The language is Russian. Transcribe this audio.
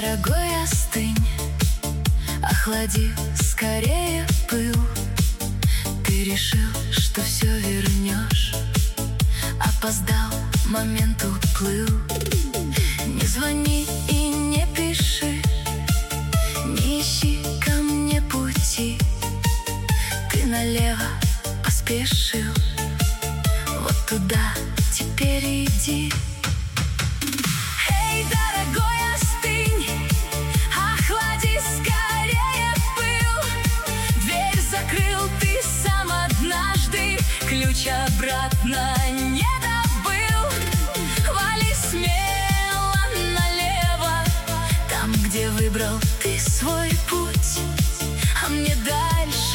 дорогой, остынь, охлади скорее пыл. Ты решил, что все вернешь, опоздал, момент уплыл. Не звони и не пиши, не ищи ко мне пути. Ты налево поспешил, вот туда теперь иди. Эй, дорогой, остынь, охлади скорее пыл. Дверь закрыл ты сам однажды, ключ обратно не добыл. Вали смело налево, там, где выбрал ты свой путь, а мне дальше